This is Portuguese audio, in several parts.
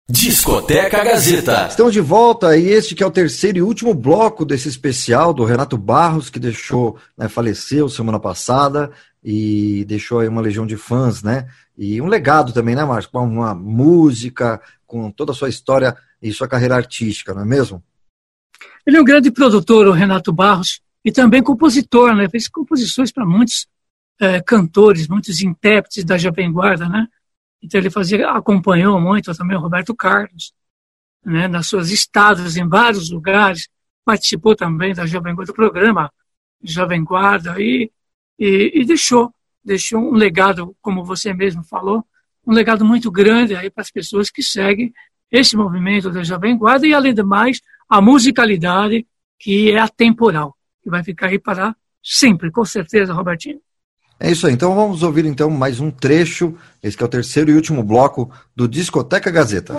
Discoteca Gazeta. Estamos de volta e este que é o terceiro e último bloco desse especial do Renato Barros, que faleceu semana passada e deixou aí uma legião de fãs, né? E um legado também, né, Márcio? Com uma música, com toda a sua história e sua carreira artística, não é mesmo? Ele é um grande produtor, o Renato Barros, e também compositor, né? Fez composições para muitos cantores, muitos intérpretes da Jovem Guarda, né? Então ele acompanhou muito também o Roberto Carlos, né, nas suas estadas em vários lugares, participou também da Jovem Guarda, do programa Jovem Guarda e deixou um legado, como você mesmo falou, um legado muito grande aí para as pessoas que seguem esse movimento da Jovem Guarda e, além do mais, a musicalidade que é atemporal, que vai ficar aí para sempre, com certeza, Robertinho. É isso aí, então vamos ouvir então mais um trecho, esse que é o terceiro e último bloco do Discoteca Gazeta.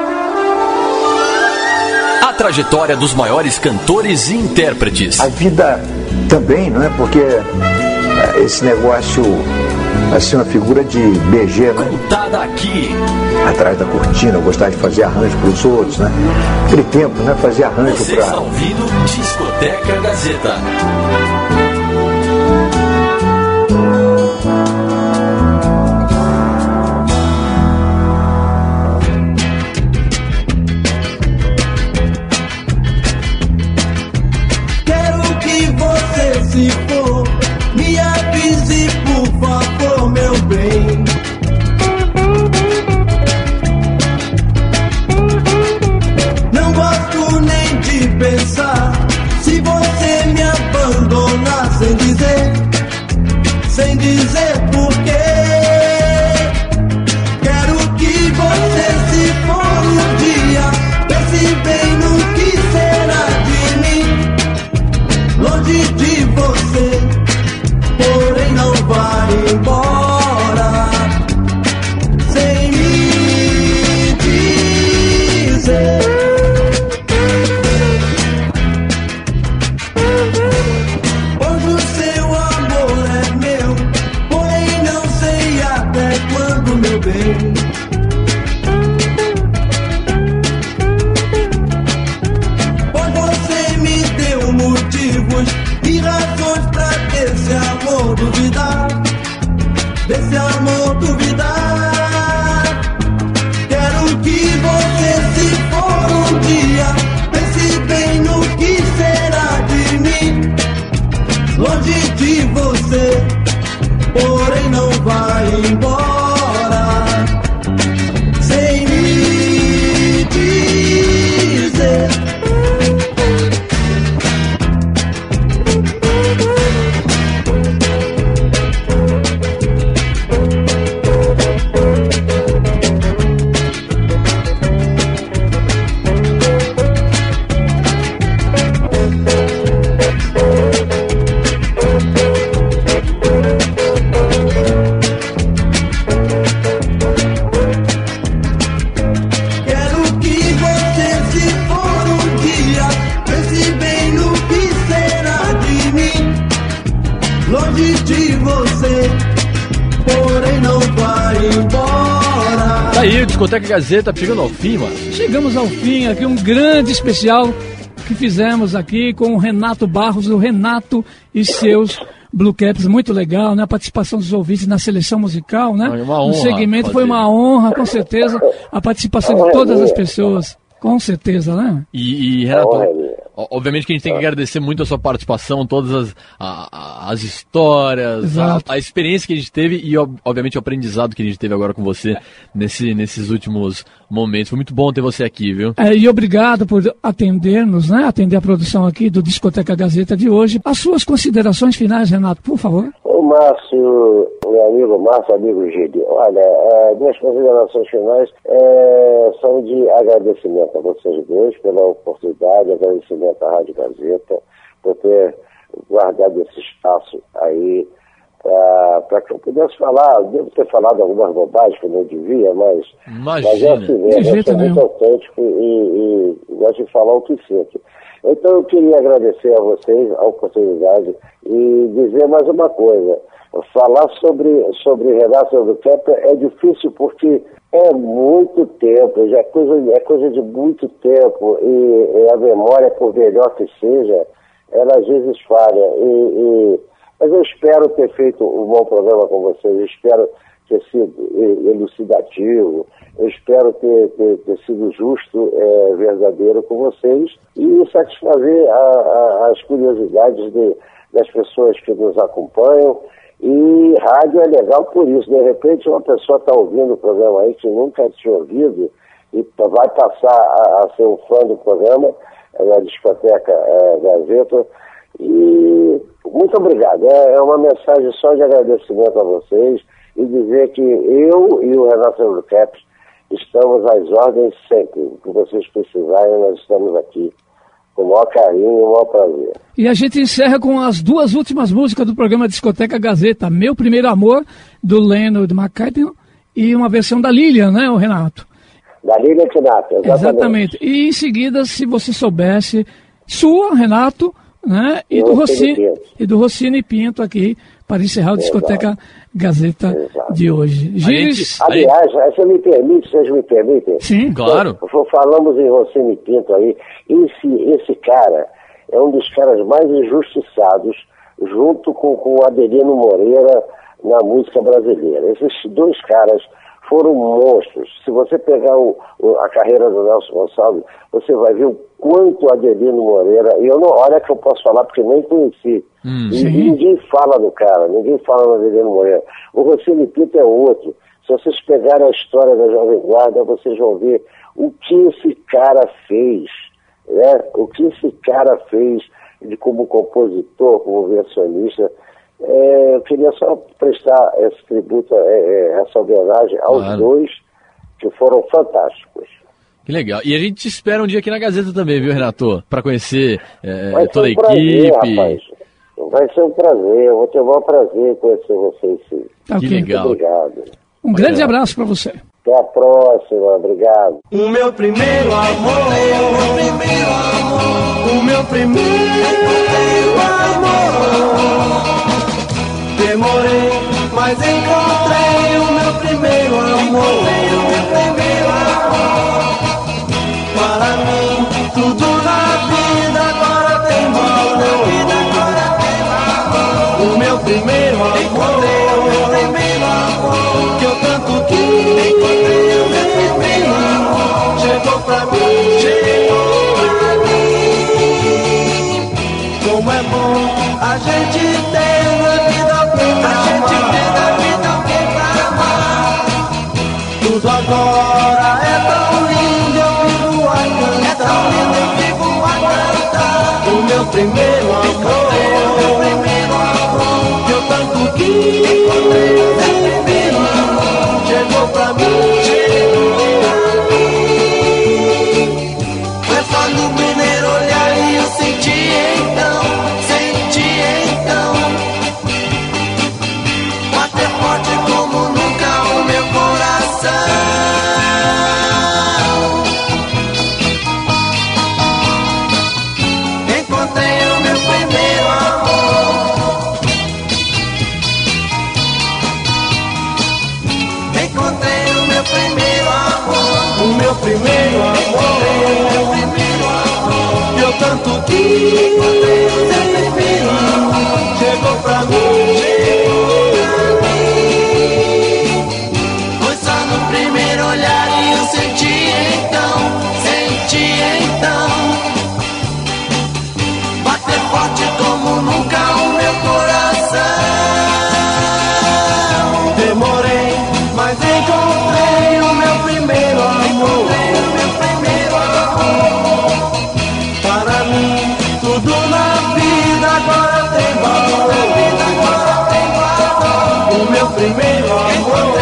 A trajetória dos maiores cantores e intérpretes. A vida também, não é? Porque esse negócio vai ser uma figura de BG, né? Contada aqui. Atrás da cortina, eu gostava de fazer arranjo para os outros, né? Aquele tempo, né? Fazer arranjo para... Você está ouvindo Discoteca Gazeta. Se for, me avise, por favor, meu bem. Não gosto nem de pensar se você me abandonar sem dizer por quê. Quero que você, se for um dia, pense bem no que será de mim. Longe de você, porém não vai embora sem me dizer. Hoje o seu amor é meu, porém não sei até quando, meu bem. Pois você me deu motivos e razões pra desse amor duvidar. Quero que você, se for um dia, pense bem no que será de mim. Longe de você, porém não vai embora sem me dizer. Aí o Discoteca Gazeta chegando ao fim, mano. Chegamos ao fim aqui, um grande especial que fizemos aqui com o Renato Barros, o Renato e seus Blue Caps, muito legal, né? A participação dos ouvintes na seleção musical, né? Uma honra, no segmento foi uma honra, com certeza, a participação de todas as pessoas, com certeza, né? E Renato, obviamente que a gente tem que agradecer muito a sua participação, todas as histórias, a experiência que a gente teve e, obviamente, o aprendizado que a gente teve agora com você nesses últimos momentos. Foi muito bom ter você aqui, viu? E obrigado por atender-nos, né? Atender a produção aqui do Discoteca Gazeta de hoje. As suas considerações finais, Renato, por favor. Ô Márcio, meu amigo Márcio, amigo Gide, olha, minhas considerações finais são de agradecimento a vocês dois pela oportunidade, agradecimento à Rádio Gazeta por ter guardado esse espaço aí para que eu pudesse falar. Devo ter falado algumas bobagens que eu não devia, mas é assim mesmo, eu sou muito autêntico e gosto de falar o que sinto. Então eu queria agradecer a vocês a oportunidade e dizer mais uma coisa. Falar sobre Renato Albuquerque é difícil porque é muito tempo, já é coisa de muito tempo e a memória, por melhor que seja, ela às vezes falha. Mas eu espero ter feito um bom programa com vocês, eu espero ter sido elucidativo, eu espero ter sido justo, verdadeiro com vocês e satisfazer as curiosidades das pessoas que nos acompanham. E rádio é legal por isso. De repente uma pessoa está ouvindo o programa aí que nunca tinha ouvido e vai passar a ser um fã do programa, na Discoteca Gazeta. E muito obrigado. É uma mensagem só de agradecimento a vocês e dizer que eu e o Renato Albuquerque estamos às ordens sempre. O que vocês precisarem, nós estamos aqui com o maior carinho e o maior prazer. E a gente encerra com as duas últimas músicas do programa Discoteca Gazeta, Meu Primeiro Amor, do Leonard McCartney, e uma versão da Lilian, né, o Renato? Da Lilian Tinata, exatamente. E em seguida, se você soubesse, sua, Renato, né, e do Rossini Pinto aqui, para encerrar o Discoteca Gazeta de hoje. Gires? Aliás, vocês me permitem? Sim, claro. Falamos em Rossini Pinto aí. Esse cara é um dos caras mais injustiçados, junto com o Adelino Moreira na música brasileira. Esses dois caras foram monstros. Se você pegar a carreira do Nelson Gonçalves, você vai ver o quanto o Adelino Moreira, e olha que eu posso falar porque nem conheci. E ninguém fala no cara, ninguém fala no Adelino Moreira. O Rossini Pinto é outro. Se vocês pegarem a história da Jovem Guarda, vocês vão ver o que esse cara fez, né? O que esse cara fez como compositor, como versionista. Eu queria só prestar esse tributo, essa homenagem aos dois, que foram fantásticos. Que legal. E a gente te espera um dia aqui na Gazeta também, viu, Renato? Para conhecer toda a equipe. Rapaz. Vai ser um prazer, eu vou ter o maior prazer conhecer vocês, sim. Que legal. Muito obrigado. Um grande abraço para você. Até a próxima, obrigado. O meu primeiro amor, o meu primeiro amor. Demorei, mas encontrei o meu primeiro amor. Para mim, tudo na vida agora tem valor. O meu primeiro amor, que eu tanto quis, chegou pra mim. Como é bom a gente ter na vida alguém pra amar. Tudo agora é tão lindo, eu vivo a cantar. O meu primeiro amor, que eu tanto quis, chegou pra mim. Foi só no primeiro olhar e eu senti então. Bater forte como nunca o meu coração. Encontrei o meu primeiro amor. Encontrei o meu primeiro amor. O meu primeiro amor. Que eu tanto quis. Chegou pra mim. Foi só no primeiro olhar e eu senti então. Bater forte como nunca o meu coração. Demorei, mas encontrei o meu primeiro amor. Para mim, tudo na vida agora tem valor. O meu primeiro amor,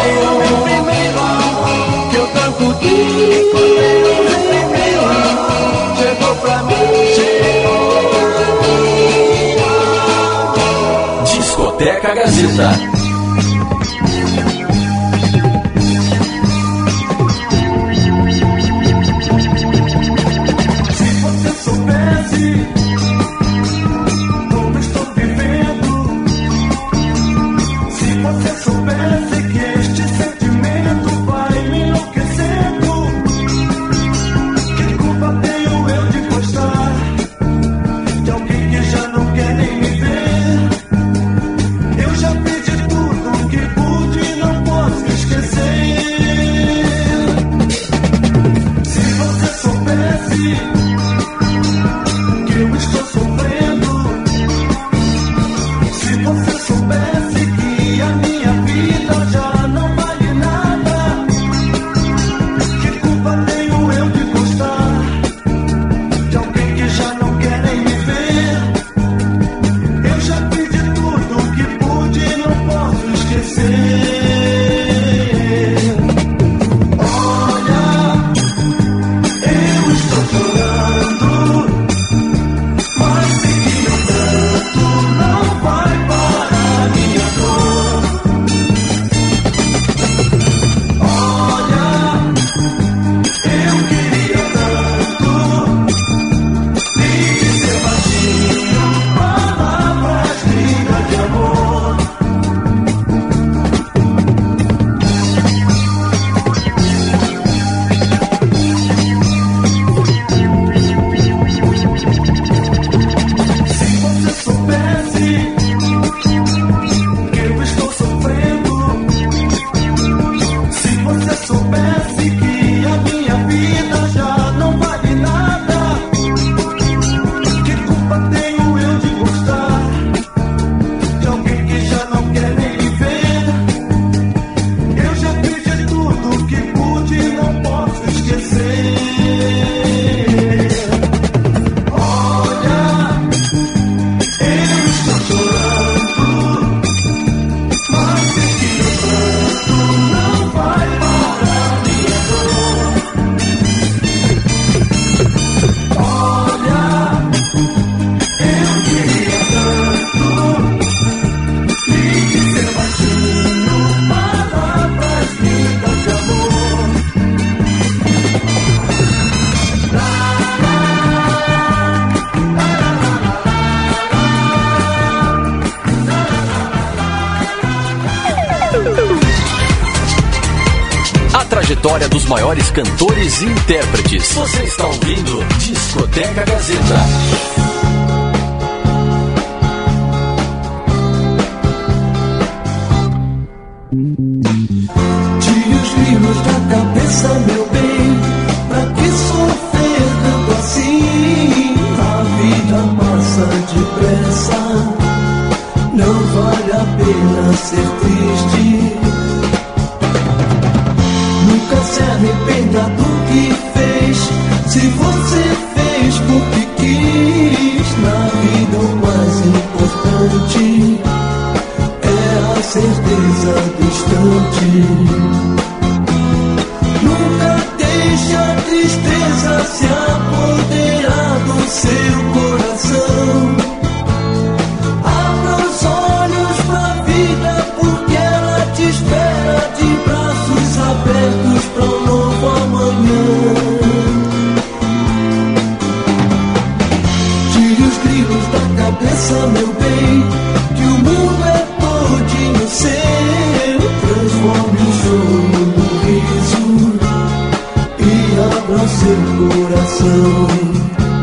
que eu tanto quis, chegou pra mim. Discoteca Gazeta. Se você soubesse trajetória dos maiores cantores e intérpretes. Você está ouvindo Discoteca Gazeta. Tire os grilos da cabeça, meu bem, pra que sofrer tanto assim? A vida passa depressa, não vale a pena ser triste. Nunca se arrependa do que fez, se você fez porque quis. Na vida o mais importante é a certeza do instante. Nunca deixe a tristeza se apoderar do seu coração. Abra os olhos pra vida, porque ela te espera de braços abertos pra um novo amanhã. Tire os grilos da cabeça, meu bem, que o mundo é todinho seu. Transforme o choro no riso e abra o seu coração.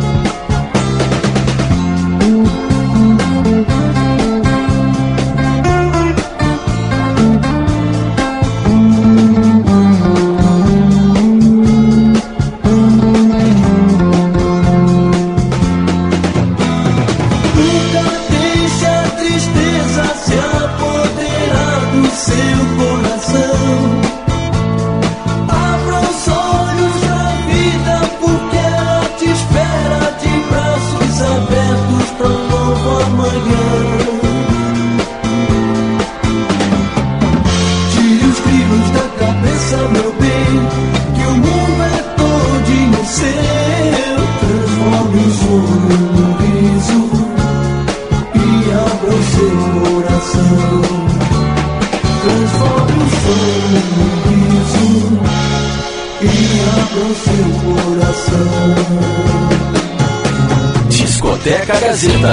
Discoteca Gazeta.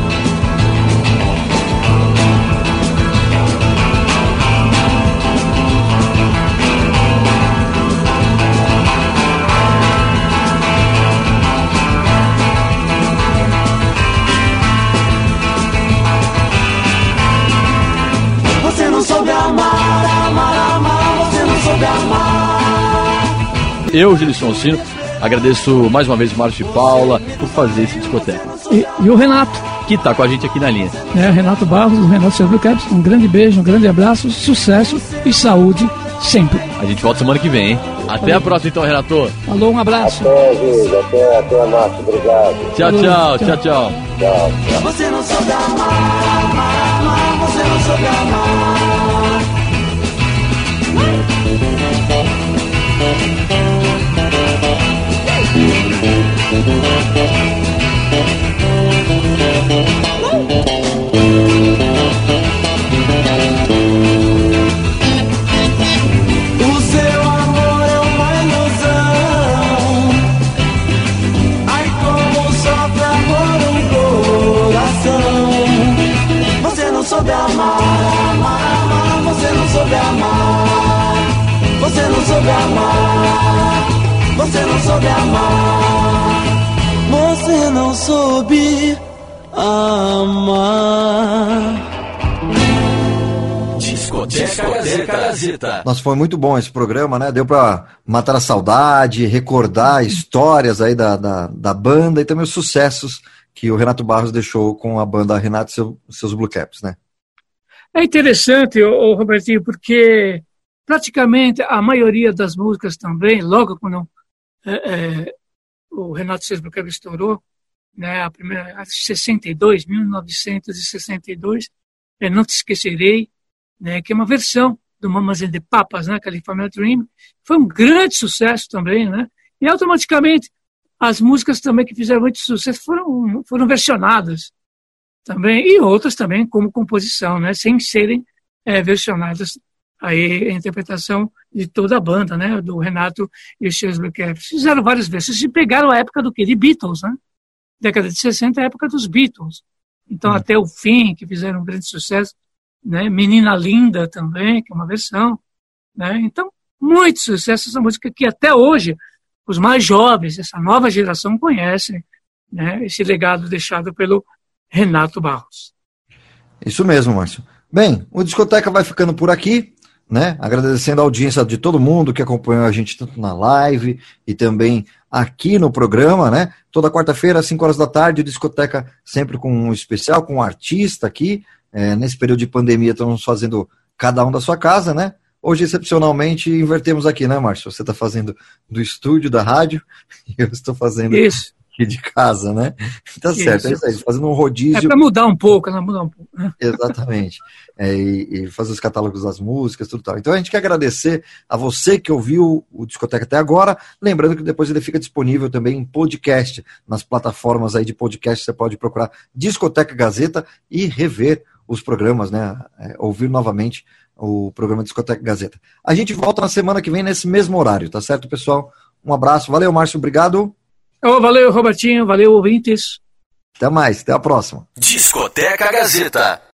Você não soube amar, amar, amar, você não soube amar. Eu, Gilson Oncino, agradeço mais uma vez o Márcio e Paula por fazer esse discoteca. E o Renato, que está com a gente aqui na linha. Renato Barros, o Renato Silvio Caps, um grande beijo, um grande abraço, sucesso e saúde sempre. A gente volta semana que vem, hein? Até a próxima então, Renato. Alô, um abraço. Até, Gil, até a Márcio, obrigado. Tchau, tchau, tchau, tchau. Tchau, tchau. Você não soube amar, amar, amar, você não soube amar. O seu amor é uma ilusão. Ai, como sofre amor um coração. Você não soube amar, amar, amar. Você não soube amar. Você não soube amar. Você não soube amar. Você não soube amar. Discoteca Gazeta. Nossa, foi muito bom esse programa, né? Deu pra matar a saudade, recordar histórias aí da banda e também os sucessos que o Renato Barros deixou com a banda Renato e seus Blue Caps, né? É interessante, Robertinho, porque praticamente a maioria das músicas também, logo quando o Renato e seus Blue Caps estourou, né, a primeira, 1962, Não Te Esquecerei, né, que é uma versão do Mamas and the Papas, né, California Dream, foi um grande sucesso também, né, e automaticamente as músicas também que fizeram muito sucesso foram versionadas também, e outras também como composição, né, sem serem versionadas, aí a interpretação de toda a banda, né, do Renato e os seus Blue Caps. Fizeram várias versões e pegaram a época do quê? De Beatles, né, década de 60, a época dos Beatles, então até o fim, que fizeram um grande sucesso, né? Menina Linda também, que é uma versão, né? Então muito sucesso essa música que até hoje os mais jovens, essa nova geração conhecem, né, esse legado deixado pelo Renato Barros. Isso mesmo, Márcio. Bem, o Discoteca vai ficando por aqui, né? Agradecendo a audiência de todo mundo que acompanhou a gente tanto na live e também aqui no programa, né? Toda quarta-feira, às 5 horas da tarde, Discoteca sempre com um especial, com um artista aqui. Nesse período de pandemia, estamos fazendo cada um da sua casa, né? Hoje, excepcionalmente, invertemos aqui, né, Márcio? Você está fazendo do estúdio da rádio e eu estou fazendo isso. Aqui de casa, né? Tá certo, é isso aí, fazendo um rodízio. É para mudar um pouco, né? Exatamente. E fazer os catálogos das músicas, tudo tal. Então a gente quer agradecer a você que ouviu o Discoteca até agora, lembrando que depois ele fica disponível também em podcast, nas plataformas aí de podcast, você pode procurar Discoteca Gazeta e rever os programas, né? Ouvir novamente o programa Discoteca Gazeta. A gente volta na semana que vem nesse mesmo horário, tá certo, pessoal? Um abraço, valeu, Márcio, obrigado. Valeu, Robertinho, valeu, ouvintes. Até mais, até a próxima. Discoteca Gazeta.